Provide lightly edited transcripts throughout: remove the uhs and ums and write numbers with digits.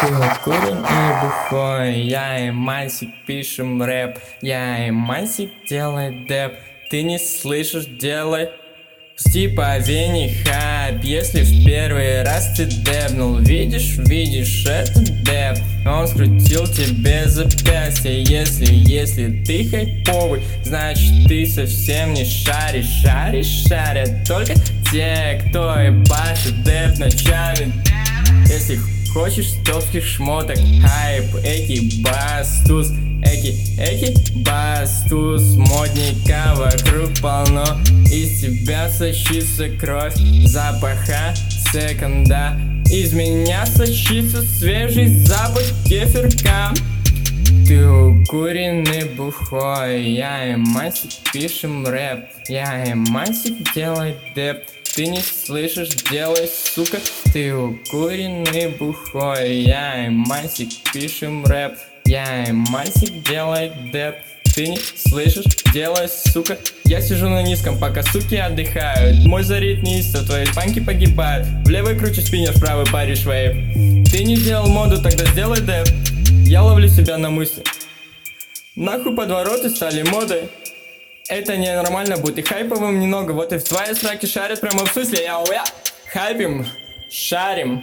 Ты курень и бухой, я и Мансик пишем рэп. Я и Мансик делай деп. Ты не слышишь, делай типа Вени хайп. Если в первый раз ты депнул, видишь, это деп. Он скрутил тебе запястье. Если ты хайповый, значит ты совсем не шаришь. Шарят только те, кто ебашит деп ночами. Если хочешь стёлских шмоток, хайп, эки бастус, эки бастус. Модника вокруг полно, из тебя сочится кровь, запаха секонда. Из меня сочится свежий запах кефирка. Ты укуренный бухой, я и Мансик пишем рэп. Я и Мансик делай деп. Ты не слышишь, делай, сука. Ты укуренный бухой, я и Мансик пишем рэп. Я и Мансик делай деп. Ты не слышишь, делай, сука. Я сижу на низком, пока суки отдыхают. Мой заритмист, твои панки погибают. В левой круче спиннер, в правой паришь вейп. Ты не делал моду, тогда сделай деп. Я ловлю себя на мысли. Нахуй подвороты стали модой. Это ненормально, будь ты хайповым немного. Вот и в твоей сраке шарят прямо в смысле. Я хайпим, шарим,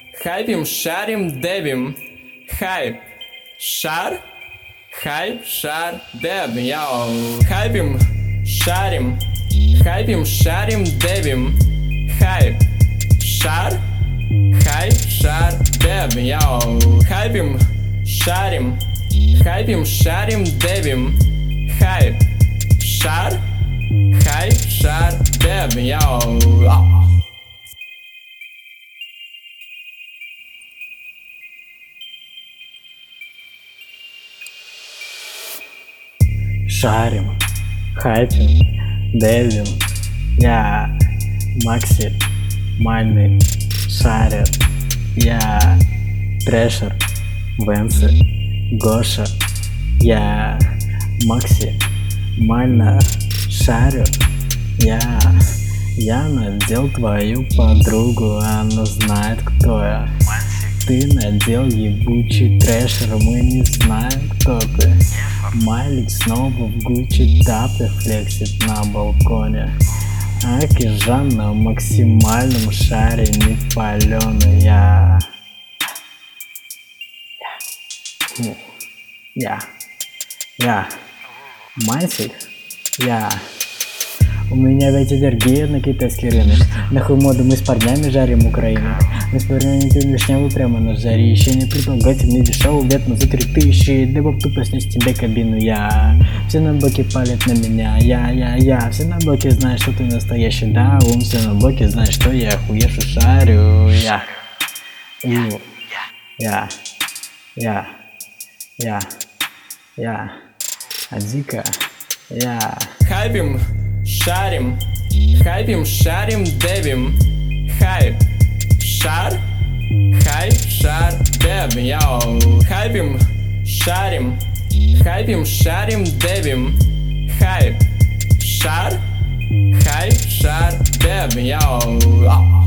дебим. Хайп, шар, деб. Яу, хайпим, шарим, дебим. Хайп, шар, деб. Яу, хайпим, шарим, дебим. Хайп, шар, деб. Яу. Шарим, хайпим, дебим. Я максимальный шарер. Я трэшер, Венсы, Гоша. Я максимально шарю. Я надел твою подругу, она знает, кто я. Ты надел ебучий трэшер, мы не знаем, кто ты. Майлик снова в Гуччи тапе флексит на балконе. Аки Жан на максимальном шаре не палёный. Я Мансик, у меня ведь аллергия на китайский рынок. Нахуй моду, мы с парнями жарим Украину. Мы с парнями пьем вишневую прямо на жаре. Еще не предлагайте мне дешевый бетну за 3000. Либо тупо снять тебе кабину. Все на блоке палят на меня. Я все на блоке знают, что ты настоящий. Да, все на блоке знают, что я охуевший шарю. А дико. Хайпим, шарим, дебим. Хайп, шар, деб. Яу, хайпим, шарим, дебим. Хайп, шар, деб. Яу.